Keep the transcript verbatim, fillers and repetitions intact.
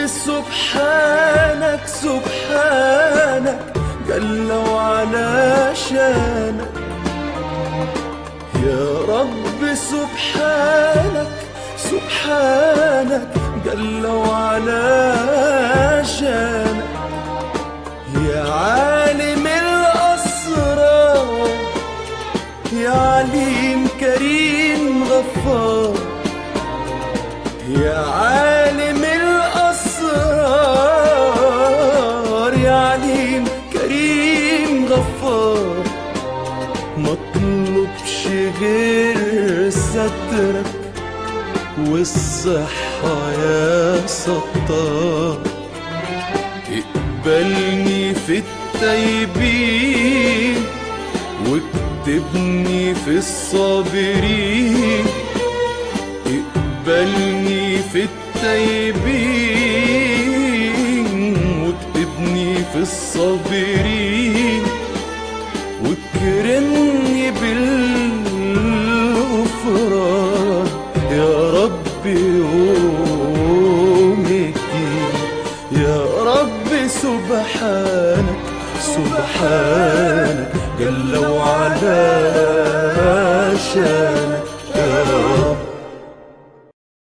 سبحانك سبحانك جل وعلا شانك. يا رب سبحانك سبحانك جل وعلا شانك. يا عالم الأسرار يا عليم كريم غفار. يا عالم الأسرار يا عليم كريم غفار. مطلبش غير سترك والصحة يا ستار. اقبلني في التايبين واكتبني في الصابرين. اقبلني في التايبين واكتبني في الصابرين. واكرمني بالغفران يا رب يوم الدين. يا رب سبحانك سبحانك جل وعلا شانك.